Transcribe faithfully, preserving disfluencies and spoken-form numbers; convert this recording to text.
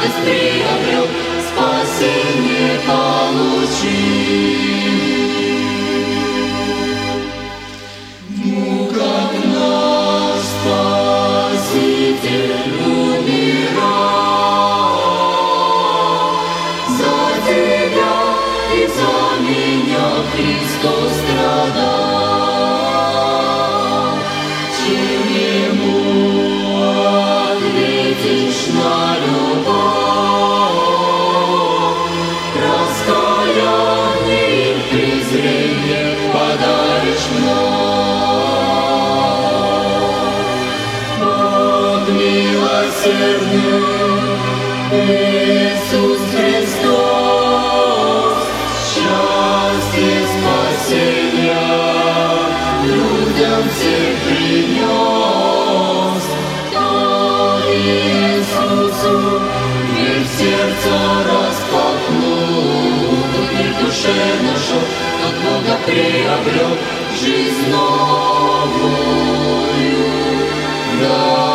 радость приобрел, спасение получил. Ну, как наш Спаситель умирал, за тебя и за меня Христос страдал. Чем Ему ответишь на любовь, раскаяние и презрение подаришь вновь. Бог милосердный, Иисус Христос, счастье, спасения людям всем принес. Кто Иисусу дверь в сердце распахнул, тот мир в душе нашел, тот Бога приобрел, жизнь новую. Да.